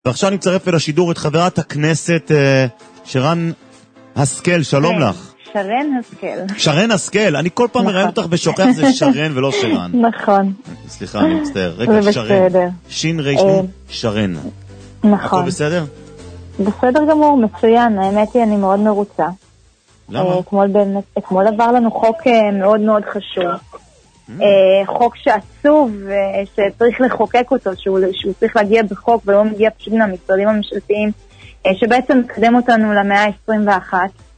ועכשיו נצטרף אל השידור את חברת הכנסת שרן השכל, שלום לך. שרן השכל. שרן השכל, אני כל פעם מראיין אותך ושוכח זה שרן ולא שרן. נכון. סליחה, אני מצטער. רגע, שרן. שין רשנו, שרן. נכון. הכל בסדר? בסדר גמור, מצוין. האמת היא, אני מאוד מרוצה. למה? אתמול עבר לנו חוק מאוד מאוד חשוב. חוק שעצוב, שצריך לחוקק אותו, שהוא צריך להגיע בחוק ולא מגיע פשוט מהמשרדים הממשלתיים, שבעצם מקדם אותנו למאה ה-21,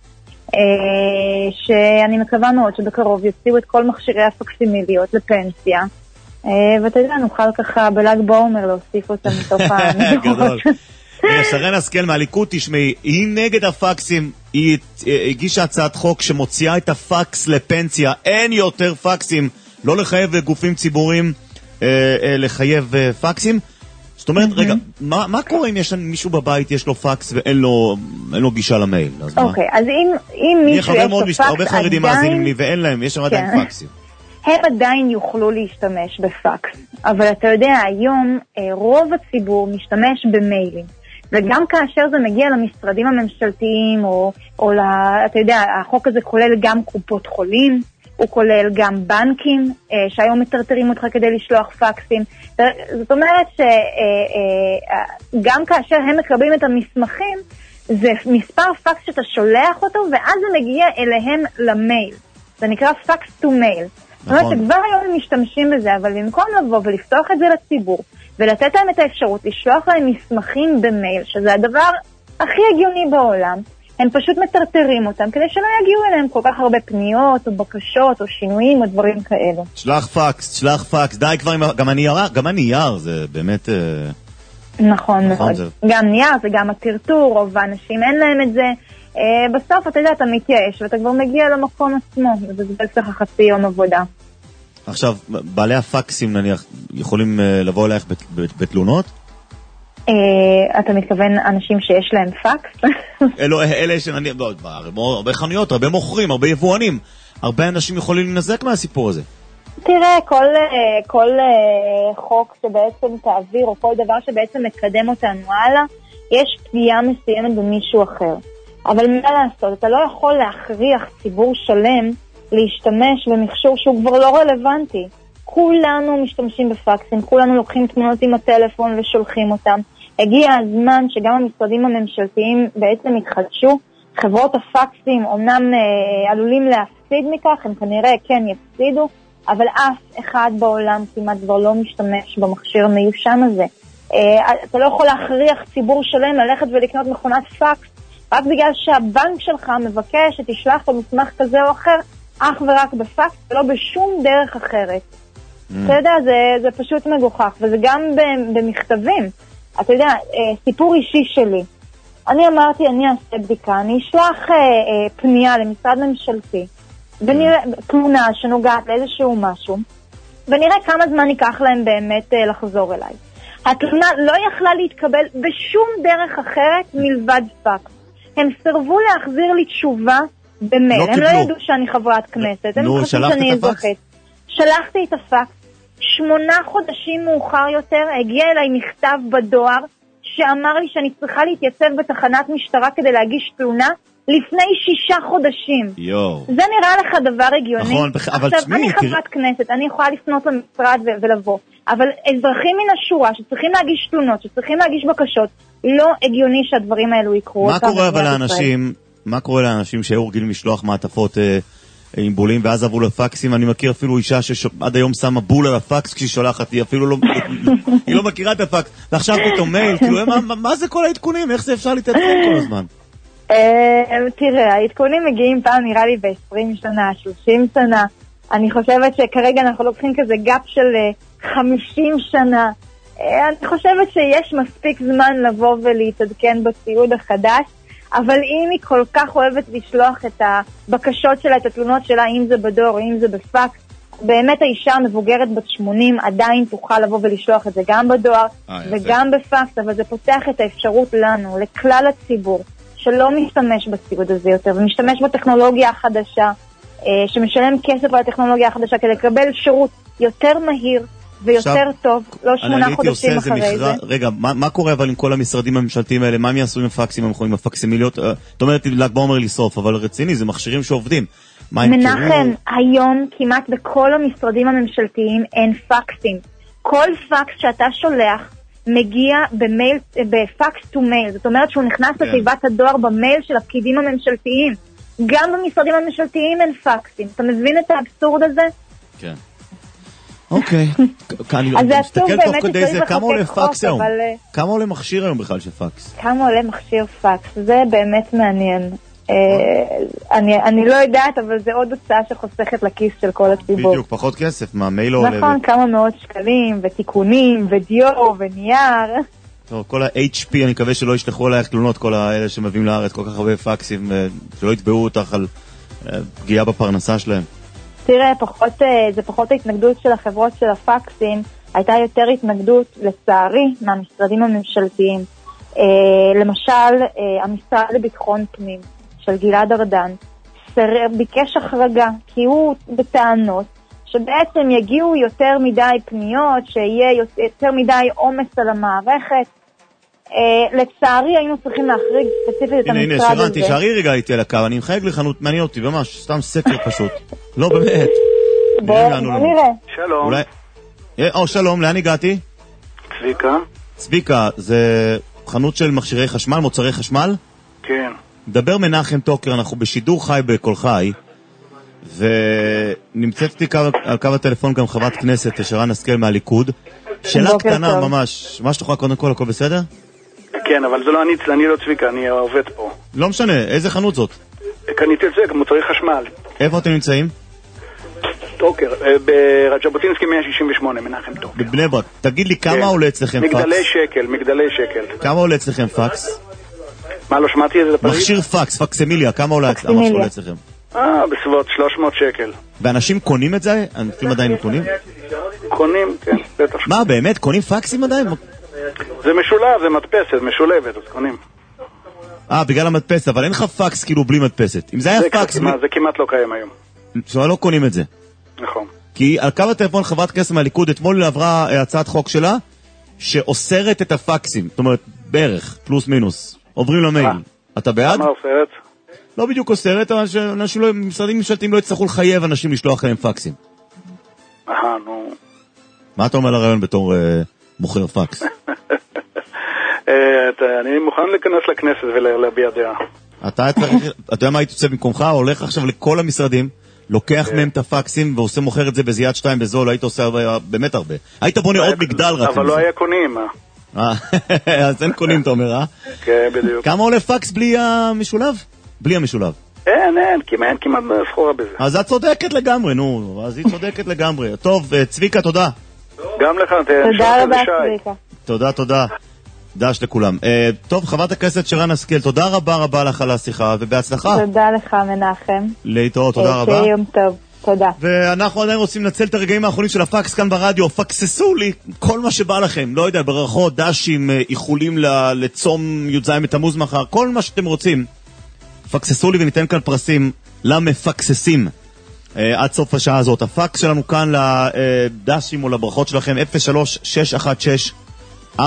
שאני מקווה מאוד שבקרוב יוציאו את כל מכשירי הפקסימיליות לפנסיה, ואתה יודע, נוכל ככה בל"ג בעומר להוסיף אותם מתוך המדורות. שרן השכל מהליכוד, תשמעי, היא נגד הפקסים, היא הגישה הצעת חוק שמוציאה את הפקס לפנסיה, אין יותר פקסים, לא לחייב גופים ציבוריים לחייב פקסים. זאת אומרת, רגע, מה קורה אם יש מישהו בבית, יש לו פקס ואין לו גישה למייל? אוקיי, אז אם מישהו יש לו פקס, הרבה חרדים מאזינים לי ואין להם, יש שם עדיין פקסים. הם עדיין יוכלו להשתמש בפקס, אבל אתה יודע, היום רוב הציבור משתמש במיילים, וגם כאשר זה מגיע למשרדים הממשלתיים, או אתה יודע, החוק הזה כולל גם קופות חולים, הוא כולל גם בנקים, שהיום מטרטרים אותך כדי לשלוח פקסים. זאת אומרת שגם כאשר הם מקבלים את המסמכים, זה מספר פקס שאתה שולח אותו, ואז זה מגיע אליהם למייל. זה נקרא פקס טו מייל. זאת אומרת שכבר היום הם משתמשים בזה, אבל במקום לבוא ולפתוח את זה לציבור, ולתת להם את האפשרות לשלוח להם מסמכים במייל, שזה הדבר הכי הגיוני בעולם, הם פשוט מטרטרים אותם, כדי שלא יגיעו אליהם כל כך הרבה פניות, או בקשות, או שינויים, או דברים כאלו. שלח פקס, די כבר, גם הנייר, זה באמת... נכון מאוד. גם נייר, זה גם הטרטור, רוב האנשים אין להם את זה. בסוף, אתה יודע, אתה מתייאש, ואתה כבר מגיע למקום עצמו, וזה צריך חצי יום עבודה. עכשיו, בעלי הפקסים, נניח, יכולים לבוא אלייך בתלונות? אתה מתכוון אנשים שיש להם פקס? אלה שנניח, הרבה חנויות, הרבה מוכרים, הרבה יבואנים, הרבה אנשים יכולים לנזק מהסיפור הזה. תראה, כל חוק שבעצם תעביר, או כל דבר שבעצם מקדם אותנו הלאה, יש פגיעה מסוימת במישהו אחר. אבל מה לעשות? אתה לא יכול להכריח ציבור שלם להשתמש במכשור שהוא כבר לא רלוונטי. כולנו משתמשים בפקסים, כולנו לוקחים תמונות עם הטלפון ושולחים אותם. הגיע הזמן שגם המשרדים הממשלתיים בעצם התחדשו. חברות הפקסים אומנם עלולים להפסיד מכך, הם כנראה כן יפסידו, אבל אף אחד בעולם כמעט כבר לא משתמש במכשיר המיושן הזה. אתה לא יכול להכריח ציבור שלם ללכת ולקנות מכונת פקס, רק בגלל שהבנק שלך מבקש שתשלח לו מסמך כזה או אחר, אך ורק בפקס ולא בשום דרך אחרת. אתה יודע, זה פשוט מגוחך, וזה גם במכתבים. אתה יודע, סיפור אישי שלי. אני אמרתי, אני אעשה בדיקה, אני אשלח פנייה למשרד ממשלתי, תלונה שנוגעת לאיזשהו משהו, ונראה כמה זמן ייקח להם באמת לחזור אליי. התלונה לא יכלה להתקבל בשום דרך אחרת מלבד פקס. הם סרבו להחזיר לי תשובה במייל. הם לא ידעו שאני חברת כנסת. נו, שלחת את הפקס? שלחתי את הפקס. 8 חודשים מאוחר יותר הגיע אליי מכתב בדואר שאמר לי שאני צריכה להתייצב בתחנת משטרה כדי להגיש תלונה לפני 6 חודשים. זה נראה לך דבר הגיוני? נכון, אבל עכשיו, אני חברת כנסת, אני יכולה לפנות למשרד ולבוא, אבל אזרחים מן השורה שצריכים להגיש תלונות, שצריכים להגיש בקשות, לא הגיוני שהדברים האלו יקרו. מה קורה לאנשים שהיו רגילים לשלוח מעטפות עם בולים ואז עברו לפקסים? אני מכיר אפילו אישה שעד היום שמה בול על הפקס כשהיא שולחת, היא אפילו היא לא מכירה את הפקס, ועכשיו פתאום מייל, כאילו, מה זה כל העדכונים? איך זה אפשר להתעדכן כל הזמן? תראה, העדכונים מגיעים פעם נראה לי ב-20 שנה, 30 שנה. אני חושבת שכרגע אנחנו לוקחים כזה גאפ של 50 שנה. אני חושבת שיש מספיק זמן לבוא ולהתעדכן בציוד החדש, אבל אם היא כל כך אוהבת לשלוח את הבקשות שלה, את התלונות שלה, אם זה בדואר או אם זה בפקס, באמת האישה המבוגרת בת 80 עדיין תוכל לבוא ולשלוח את זה גם בדואר וגם בפקס, אבל זה פותח את האפשרות לנו, לכלל הציבור, שלא משתמש בציוד הזה יותר, ומשתמש בטכנולוגיה החדשה, שמשלם כסף על הטכנולוגיה החדשה כדי לקבל שירות יותר מהיר ויותר טוב, לא 8 חודשים אחרי זה. רגע, מה קורה אבל עם כל המשרדים הממשלתיים האלה? מה הם יעשו עם הפקסים המכונים, הפקסימיליות? זאת אומרת, ל"ג בעומר לשרוף, אבל רציני, זה מכשירים שעובדים. מנחם, היום כמעט בכל המשרדים הממשלתיים אין פקסים. כל פקס שאתה שולח מגיע במייל, בפקס טו מייל. זאת אומרת שהוא נכנס לתיבת הדואר במייל של הפקידים הממשלתיים. גם במשרדים הממשלתיים אין פקסים. אתה מבין את האבסורד הזה? כן. אוקיי. אז זה עצוב באמת שצריך לחוקק חוק, אבל... כמה עולה מכשיר היום בכלל של פקס? כמה עולה מכשיר פקס? זה באמת מעניין. אני לא יודעת, אבל זה עוד הוצאה שחוסכת לכיס של כל הציבור. בדיוק, פחות כסף, מה, מייל עולה? נכון, כמה מאות שקלים, ותיקונים, ודיו, ונייר. טוב, כל ה-HP, אני מקווה שלא ישלחו עלייך תלונות, כל האלה שמביאים לארץ, כל כך הרבה פקסים, שלא יתבעו אותך על פגיעה בפרנסה שלהם. תראה, זה פחות ההתנגדות של החברות של הפקסים, הייתה יותר התנגדות, לצערי, מהמשרדים הממשלתיים. למשל, המשרד לביטחון פנים של גלעד ארדן ביקש החרגה, כי הוא בטענות שבעצם יגיעו יותר מדי פניות, שיהיה יותר מדי עומס על המערכת. לצערי היינו צריכים להחריג ספציפית את המשרד הזה. הנה, שירן, תשארי רגע איתי על הקו, אני מחייג לחנות, מעניין אותי, ממש, סתם סקר פשוט. לא, באמת. בוא נראה. שלום. שלום, לאן הגעתי? צביקה. צביקה, זה חנות של מכשירי חשמל, מוצרי חשמל? כן. דבר מנחם טוקר, אנחנו בשידור חי בכל חי, ונמצאת איתי על קו הטלפון גם חברת כנסת, שרן השכל מהליכוד. שאלה קטנה ממש, מה שתוכל קודם כל, הכל בסדר? כן, אבל זה לא אני לא צביקה, אני עובד פה. לא משנה, איזה חנות זאת? קניתי את זה, מוצרי חשמל. איפה אתם נמצאים? טוקר, בז'בוטינסקי 168, מנחם טוקר. בבני ברק. תגיד לי כמה עולה אצלכם פקס? מגדלי שקל. כמה עולה אצלכם פקס? מה, לא שמעתי את זה לפריט? מכשיר פקס, פקסמיליה, כמה עולה אצלכם? בסביבות 300 שקל. ואנשים קונים את זה? אנשים עדיין קונים? קונים, כן, בטח. מה, באמת? קונים פקסים עדיין? זה משולב, זה מדפסת, משולבת, אז קונים. בגלל המדפסת, אבל אין לך פקס כאילו בלי מדפסת. אם זה היה פקס... זה כמעט לא קיים היום. לא קונים את זה. נכון. כי על קו הטלפון חברת כנסת מהליכוד אתמול עברה הצעת חוק שלה שאוסרת את הפקסים. זאת אומרת, בערך, פלוס מינוס. עוברים למייל. אתה בעד? למה אוסרת? לא בדיוק אוסרת, אבל משרדים ממשלתיים לא יצטרכו לחייב אנשים לשלוח להם פקסים. נו. מה אתה אומר לרעיון בתור מוכר פקס? אני מוכן להיכנס לכנסת ולהביע דעה. אתה יודע מה היית עושה במקומך? הולך עכשיו לכל המשרדים, לוקח מהם את הפקסים ועושה מוכר את זה בזיית 2 בזול, היית עושה באמת הרבה. היית בונה עוד מגדל רק. אבל לא היה קונים. אז אין קונים, אתה אומר, אה? כן, בדיוק. כמה עולה פקס בלי המשולב? בלי המשולב. אין, כמעט סחורה בזה. אז את צודקת לגמרי, נו, אז היא צודקת לגמרי. טוב, צביקה, תודה. גם לך, תודה רבה, צביקה. תודה. דש לכולם. טוב, חברת הכנסת שרן השכל, תודה רבה לך על השיחה, ובהצלחה. תודה לך, מנחם. להתראות, תודה רבה. שיהיה יום טוב. תודה. ואנחנו עדיין רוצים לנצל את הרגעים האחרונים של הפקס כאן ברדיו. פקססו לי כל מה שבא לכם. לא יודע, ברכות, דשים, איחולים לצום י"ז בתמוז מחר, כל מה שאתם רוצים. פקססו לי וניתן כאן פרסים למפקססים עד סוף השעה הזאת. הפקס שלנו כאן לדשים או לברכות שלכם 03-616-4477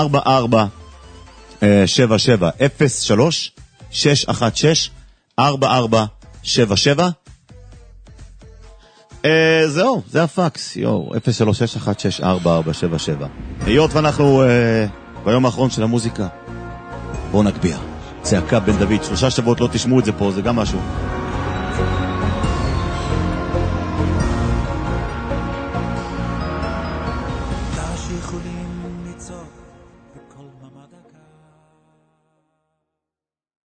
03-616-4477. זהו, זה הפקס, 03-616-4477. היות ואנחנו ביום האחרון של המוזיקה, בואו נגביה צעקה בן דוד. 3 שבועות לא תשמעו את זה פה, זה גם משהו. שיכולים ליצור